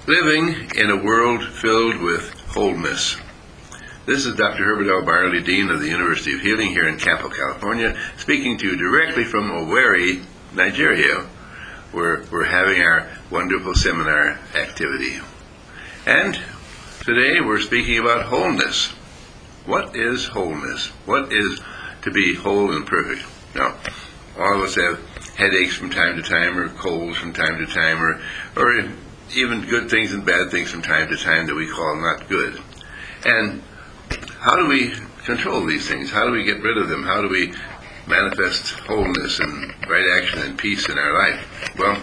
Living in a world filled with wholeness. This is Dr. Herbert L. Barley, Dean of the University of Healing here in Campo, California, speaking to you directly from Owerri, Nigeria, where we're having our wonderful seminar activity. And today we're speaking about wholeness. What is wholeness? What is to be whole and perfect? Now, all of us have headaches from time to time, or colds from time to time, or even good things and bad things from time to time that we call not good. And how do we control these things? How do we get rid of them? How do we manifest wholeness and right action and peace in our life? Well,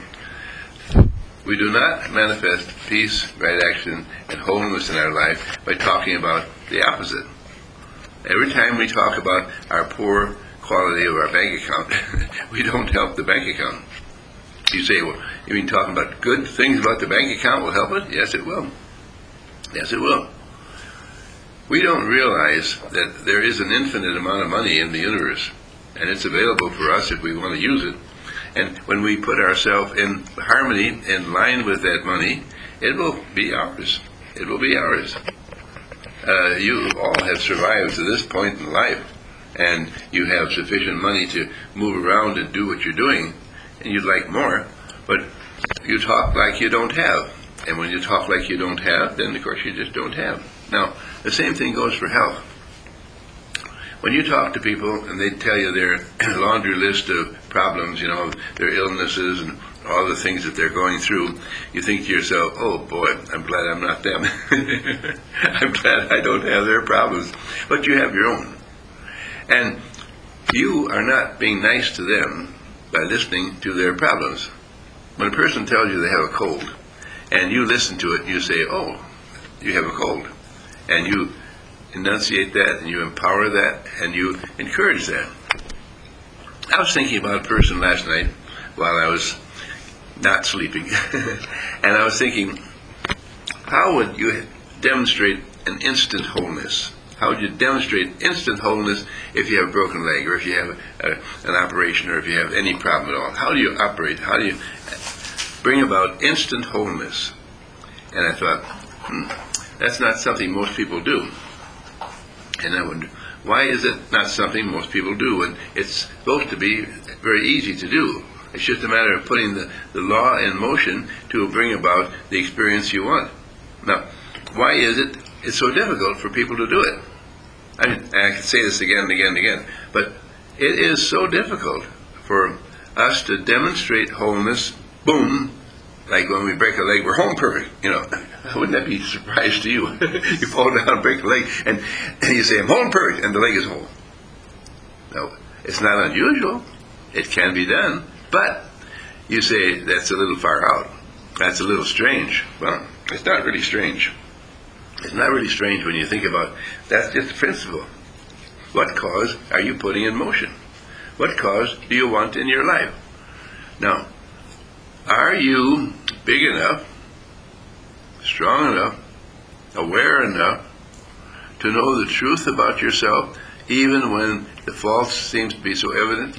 we do not manifest peace, right action, and wholeness in our life by talking about the opposite. Every time we talk about our poor quality of our bank account, we don't help the bank account. You say, well, you mean talking about good things about the bank account will help it? Yes, it will. Yes, it will. We don't realize that there is an infinite amount of money in the universe, and it's available for us if we want to use it. And when we put ourselves in harmony, in line with that money, it will be ours. It will be ours. You all have survived to this point in life, and you have sufficient money to move around and do what you're doing, and you'd like more, but you talk like you don't have. And when you talk like you don't have, then of course you just don't have. Now, the same thing goes for health. When you talk to people and they tell you their laundry list of problems, their illnesses and all the things that they're going through, you think to yourself, oh boy, I'm glad I'm not them. I'm glad I don't have their problems. But you have your own. And you are not being nice to them by listening to their problems. When a person tells you they have a cold, and you listen to it, you say, oh, you have a cold. And you enunciate that, and you empower that, and you encourage that. I was thinking about a person last night while I was not sleeping. And I was thinking, how would you demonstrate an instant wholeness? How would you demonstrate instant wholeness if you have a broken leg, or if you have an operation, or if you have any problem at all? How do you operate? How do you bring about instant wholeness? And I thought, that's not something most people do. And I wonder, why is it not something most people do when it's supposed to be very easy to do? It's just a matter of putting the law in motion to bring about the experience you want. Now, why is it's so difficult for people to do it? I can say this again and again and again, but it is so difficult for us to demonstrate wholeness, boom, like when we break a leg, we're home perfect, Wouldn't that be a surprise to you? You fall down and break a leg, and you say, I'm home perfect, and the leg is whole. No, it's not unusual. It can be done, but you say, that's a little far out. That's a little strange. Well, it's not really strange. It's not really strange when you think about that's just the principle. What cause are you putting in motion? What cause do you want in your life? Now, are you big enough, strong enough, aware enough to know the truth about yourself even when the false seems to be so evident?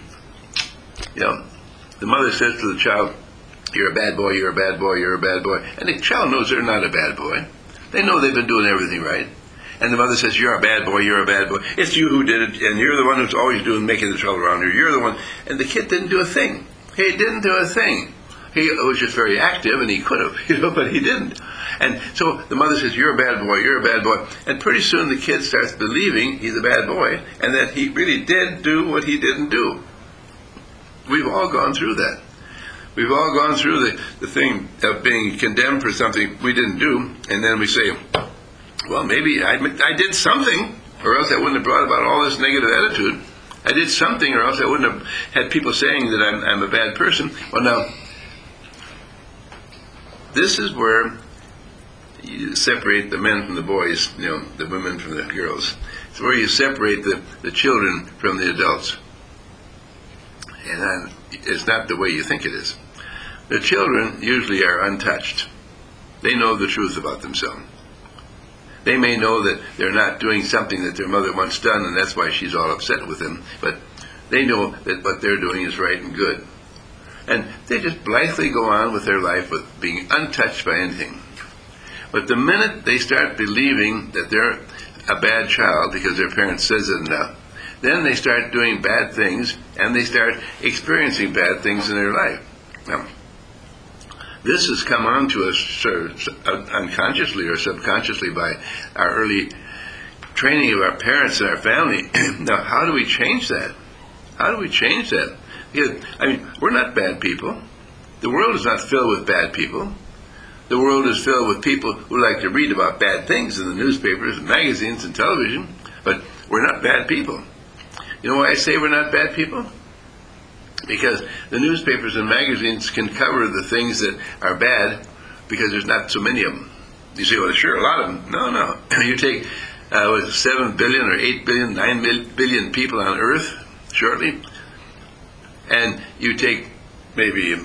The mother says to the child, you're a bad boy, you're a bad boy, you're a bad boy. And the child knows they're not a bad boy. They know they've been doing everything right. And the mother says, you're a bad boy, you're a bad boy. It's you who did it, and you're the one who's always making the trouble around here. You're the one. And the kid didn't do a thing. He didn't do a thing. He was just very active, and he could have, but he didn't. And so the mother says, you're a bad boy, you're a bad boy. And pretty soon the kid starts believing he's a bad boy, and that he really did do what he didn't do. We've all gone through that. We've all gone through the thing of being condemned for something we didn't do, and then we say, well, maybe I did something, or else I wouldn't have brought about all this negative attitude. I did something, or else I wouldn't have had people saying that I'm a bad person. Well, now, this is where you separate the men from the boys, the women from the girls. It's where you separate the children from the adults. And it's not the way you think it is. The children usually are untouched. They know the truth about themselves. They may know that they're not doing something that their mother once done, and that's why she's all upset with them, but they know that what they're doing is right and good. And they just blithely go on with their life with being untouched by anything. But the minute they start believing that they're a bad child because their parent says it enough, then they start doing bad things, and they start experiencing bad things in their life. Now, this has come on to us sort of unconsciously or subconsciously by our early training of our parents and our family. Now, how do we change that? How do we change that? Because, we're not bad people. The world is not filled with bad people. The world is filled with people who like to read about bad things in the newspapers and magazines and television, but we're not bad people. You know why I say we're not bad people? Because the newspapers and magazines can cover the things that are bad because there's not so many of them. You say, well, sure, a lot of them. No. You take 7 billion or 8 billion, 9 billion people on Earth shortly, and you take maybe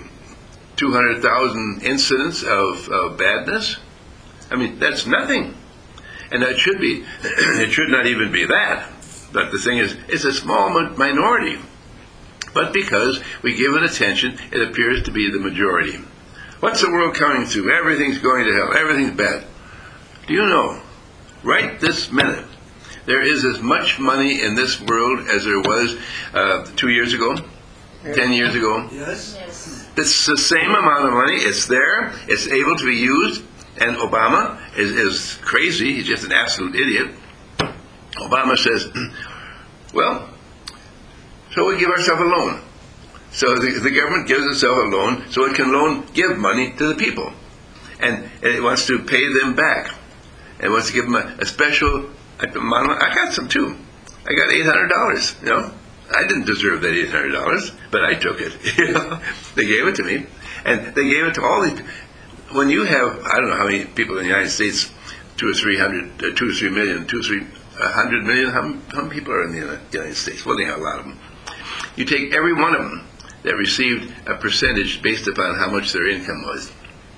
200,000 incidents of badness. That's nothing. And that should be, it should not even be that. But the thing is, it's a small minority. But because we give it attention, it appears to be the majority. What's the world coming to? Everything's going to hell. Everything's bad. Do you know, right this minute, there is as much money in this world as there was 2 years ago, 10 years ago? Yes. It's the same amount of money. It's there. It's able to be used. And Obama is crazy. He's just an absolute idiot. Obama says, well, so we give ourselves a loan. So the government gives itself a loan so it can give money to the people. And it wants to pay them back. And it wants to give them a special amount. I got some too. I got $800, I didn't deserve that $800, but I took it. They gave it to me. And they gave it to all these. When you have, I don't know how many people in the United States, 2 or 3 million, 100 million, how many people are in the United States? Well, they have a lot of them. You take every one of them that received a percentage based upon how much their income was.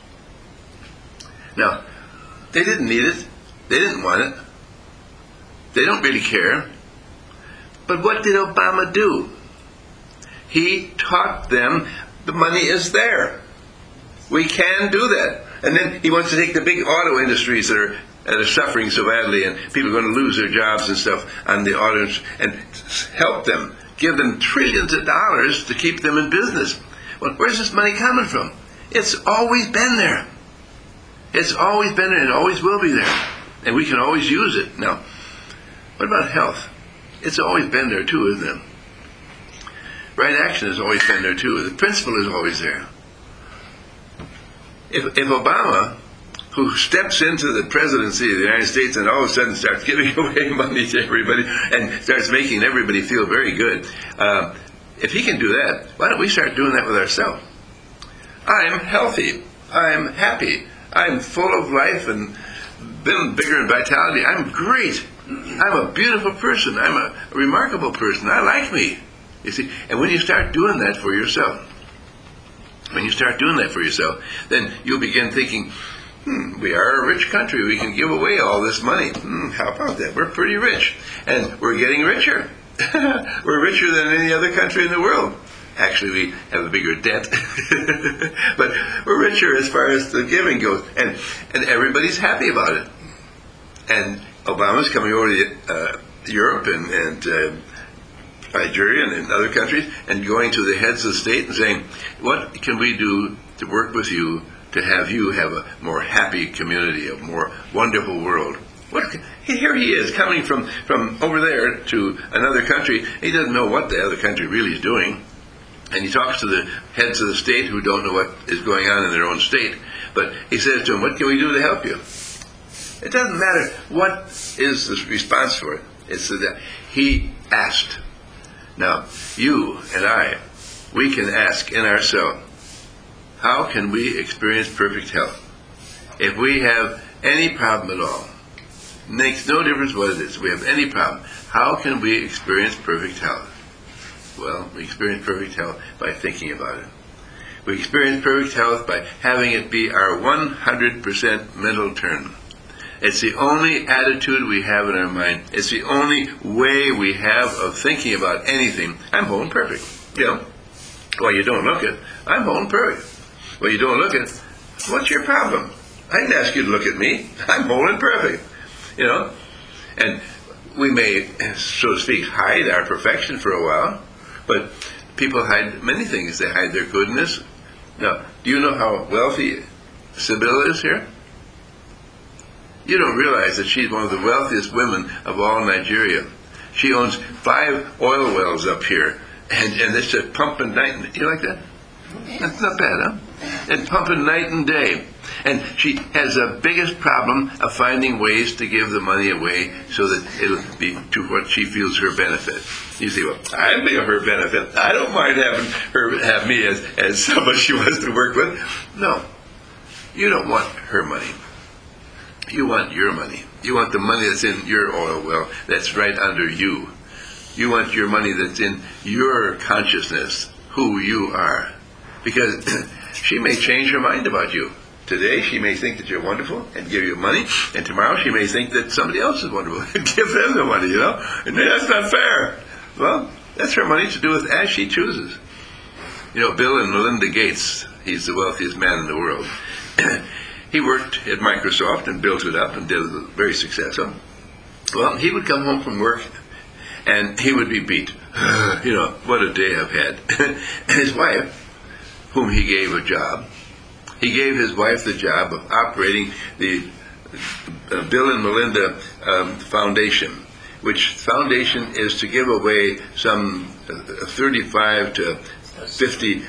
Now, they didn't need it. They didn't want it. They don't really care. But what did Obama do? He taught them the money is there. We can do that. And then he wants to take the big auto industries that are suffering so badly, and people are going to lose their jobs and stuff on the auto industry, and help them, give them trillions of dollars to keep them in business. Well, where's this money coming from? It's always been there. It's always been there, and it always will be there. And we can always use it. Now, what about health? It's always been there too, isn't it? Right action has always been there too. The principle is always there. If Obama, who steps into the presidency of the United States and all of a sudden starts giving away money to everybody and starts making everybody feel very good, if he can do that, why don't we start doing that with ourselves? I'm healthy. I'm happy. I'm full of life and bigger in vitality. I'm great. I'm a beautiful person. I'm a remarkable person. I like me. You see, and when you start doing that for yourself, then you'll begin thinking, we are a rich country. We can give away all this money. How about that? We're pretty rich. And we're getting richer. We're richer than any other country in the world. Actually, we have a bigger debt. But we're richer as far as the giving goes. And everybody's happy about it. And Obama's coming over to Europe and Nigeria and in other countries and going to the heads of the state and saying, what can we do to work with you to have a more happy community, a more wonderful world? Here he is coming from over there to another country. He doesn't know what the other country really is doing. And he talks to the heads of the state who don't know what is going on in their own state. But he says to them, what can we do to help you? It doesn't matter what is the response for it. It's that he asked. Now, you and I, we can ask in ourselves, how can we experience perfect health? If we have any problem at all, it makes no difference what it is. If we have any problem, how can we experience perfect health? Well, we experience perfect health by thinking about it. We experience perfect health by having it be our 100% mental turn. It's the only attitude we have in our mind. It's the only way we have of thinking about anything. I'm whole and perfect. Well, you don't look it. I'm whole and perfect. Well, you don't look it. What's your problem? I didn't ask you to look at me. I'm whole and perfect. You know? And we may, so to speak, hide our perfection for a while, but people hide many things. They hide their goodness. Now, do you know how wealthy Sibylla is here? You don't realize that she's one of the wealthiest women of all Nigeria. She owns 5 oil wells up here, and it's just pumping night. You like that? That's not bad, huh? And pumping night and day. And she has the biggest problem of finding ways to give the money away so that it'll be to what she feels her benefit. You say, well, I'd be of her benefit. I don't mind having her have me as somebody she wants to work with. No, you don't want her money. You want your money. You want the money that's in your oil well, that's right under you. You want your money that's in your consciousness, who you are. Because she may change her mind about you. Today she may think that you're wonderful and give you money, and tomorrow she may think that somebody else is wonderful and give them the money, you know? And that's not fair. Well, that's her money to do with as she chooses. You know, Bill and Melinda Gates, he's the wealthiest man in the world. He worked at Microsoft and built it up and did it very successful. Well, he would come home from work and he would be beat. You know, what a day I've had. And his wife, whom he gave a job, he gave his wife the job of operating the Bill and Melinda Foundation, which foundation is to give away some 35 to 50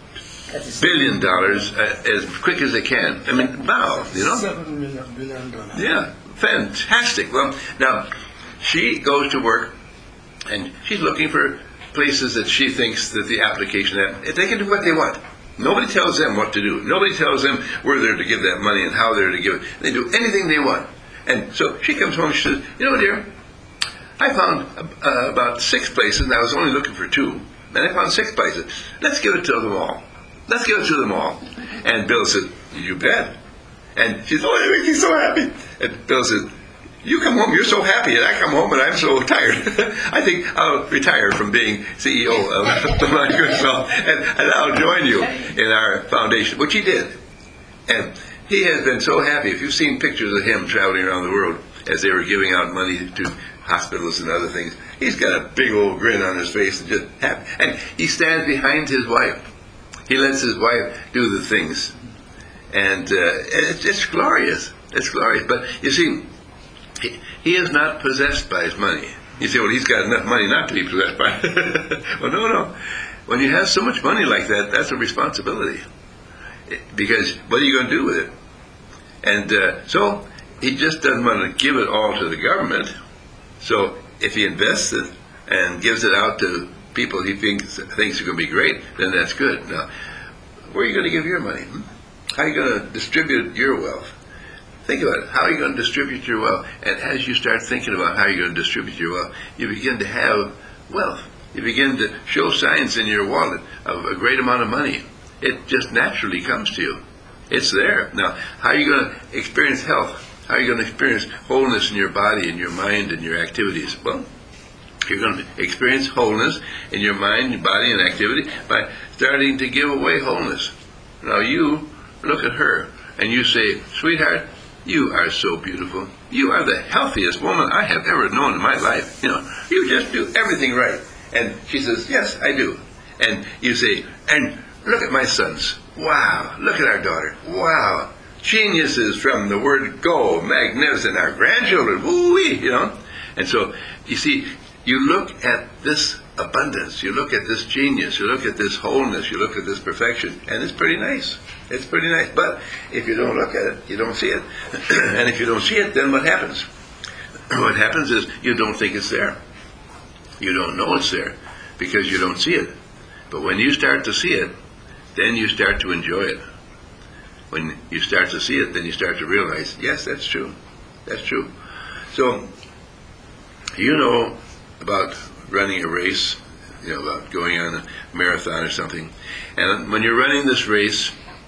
$1 billion as quick as they can. I mean, wow, you know? $7 billion. Yeah, fantastic. Well, now, she goes to work, and she's looking for places that she thinks that the application, that they can do what they want. Nobody tells them what to do. Nobody tells them where they're to give that money and how they're to give it. They do anything they want. And so she comes home and she says, you know, dear, I found about 6 places, and I was only looking for 2. And I found 6 places. Let's give it to them all. Let's give it to them all. And Bill said, you bet. And she said, oh, it makes me so happy. And Bill said, you come home, you're so happy, and I come home and I'm so tired. I think I'll retire from being CEO of Microsoft, and I'll join you in our foundation, which he did. And he has been so happy. If you've seen pictures of him traveling around the world as they were giving out money to hospitals and other things, he's got a big old grin on his face and just happy. And he stands behind his wife. He lets his wife do the things. And it's glorious. It's glorious. But you see, he is not possessed by his money. You say, well, he's got enough money not to be possessed by it. Well, no. When you have so much money like that, that's a responsibility. Because what are you going to do with it? And so he just doesn't want to give it all to the government. So if he invests it and gives it out to people he thinks are going to be great, then that's good. Now, where are you going to give your money? How are you going to distribute your wealth? Think about it. How are you going to distribute your wealth? And as you start thinking about how you're going to distribute your wealth, you begin to have wealth. You begin to show signs in your wallet of a great amount of money. It just naturally comes to you. It's there. Now, how are you going to experience health? How are you going to experience wholeness in your body, in your mind, and your activities? Well, you're going to experience wholeness in your mind, your body, and activity by starting to give away wholeness. Now, you look at her and you say, sweetheart, you are so beautiful. You are the healthiest woman I have ever known in my life. You know, you just do everything right. And she says, yes, I do. And you say, and look at my sons. Wow. Look at our daughter. Wow. Geniuses from the word go. Magnificent. Our grandchildren. Woo-wee, you know. And so, you see, you look at this abundance. You look at this genius. You look at this wholeness. You look at this perfection. And it's pretty nice. It's pretty nice. But if you don't look at it, you don't see it. And if you don't see it, then what happens? What happens is you don't think it's there. You don't know it's there because you don't see it. But when you start to see it, then you start to enjoy it. When you start to see it, then you start to realize, yes, that's true. That's true. So, you know about running a race, you know, about going on a marathon or something. And when you're running this race,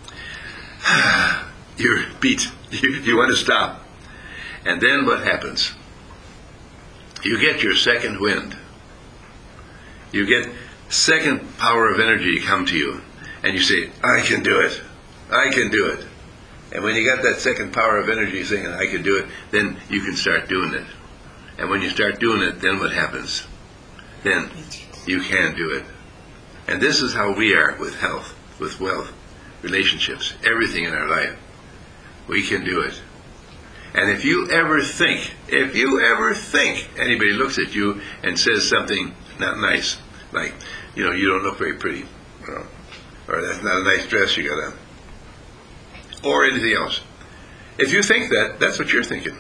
you're beat. You want to stop. And then what happens? You get your second wind. You get second power of energy come to you. And you say, I can do it. I can do it. And when you got that second power of energy saying, I can do it, then you can start doing it. And when you start doing it, then what happens? Then you can do it. And this is how we are with health, with wealth, relationships, everything in our life. We can do it. And if you ever think anybody looks at you and says something not nice, like, you don't look very pretty, or that's not a nice dress you got on, or anything else. If you think that, that's what you're thinking.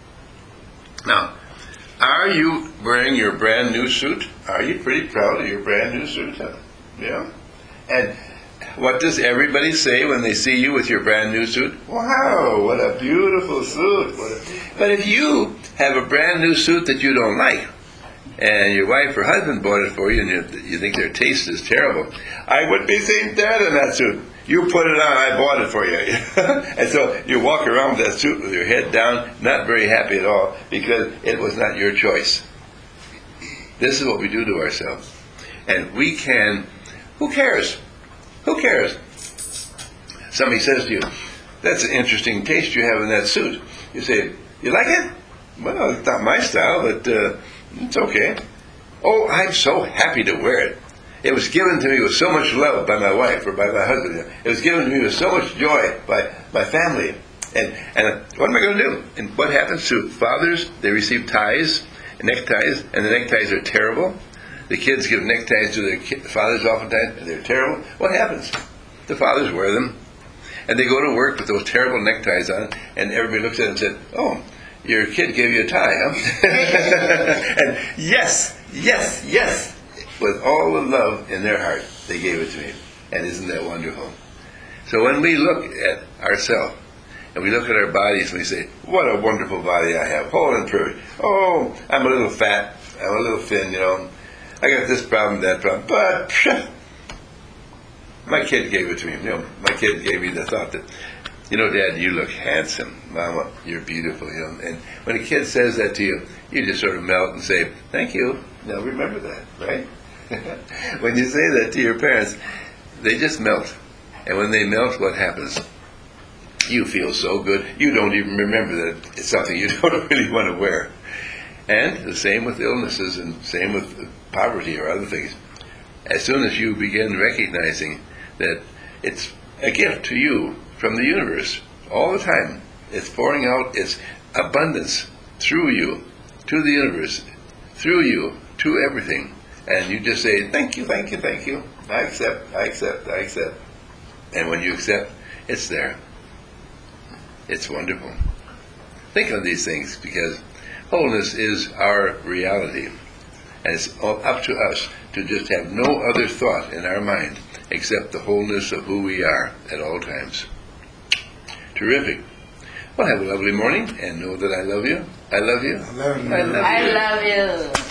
Now, are you wearing your brand new suit? Are you pretty proud of your brand new suit? Yeah. And what does everybody say when they see you with your brand new suit? Wow, what a beautiful suit. But if you have a brand new suit that you don't like, and your wife or husband bought it for you, and you think their taste is terrible, I would be saying, Dad, in that suit. You put it on, I bought it for you. And so you walk around with that suit with your head down, not very happy at all, because it was not your choice. This is what we do to ourselves. And we can, who cares? Who cares? Somebody says to you, that's an interesting taste you have in that suit. You say, you like it? Well, it's not my style, but it's okay. Oh, I'm so happy to wear it. It was given to me with so much love by my wife or by my husband. It was given to me with so much joy by my family. And what am I going to do? And what happens to fathers? They receive ties, neckties, and the neckties are terrible. The kids give neckties to their fathers oftentimes, and they're terrible. What happens? The fathers wear them, and they go to work with those terrible neckties on, and everybody looks at them and says, oh, your kid gave you a tie, huh? And yes, with all the love in their heart, they gave it to me. And isn't that wonderful? So when we look at ourselves, and we look at our bodies, and we say, what a wonderful body I have, whole and perfect. Oh, I'm a little fat, I'm a little thin, I got this problem, that problem, but my kid gave it to me. My kid gave me the thought that, Dad, you look handsome. Mama, you're beautiful. And when a kid says that to you, you just sort of melt and say, thank you. Now remember that, right? When you say that to your parents, they just melt. And when they melt, what happens? You feel so good, you don't even remember that it's something you don't really want to wear. And the same with illnesses, and same with poverty or other things. As soon as you begin recognizing that it's a gift to you from the universe, all the time, it's pouring out its abundance through you, to the universe, through you, to everything. And you just say, thank you, thank you, thank you. I accept, I accept, I accept. And when you accept, it's there. It's wonderful. Think on these things, because wholeness is our reality. And it's up to us to just have no other thought in our mind except the wholeness of who we are at all times. Terrific. Well, have a lovely morning, and know that I love you. I love you. I love you. I love you. I love you.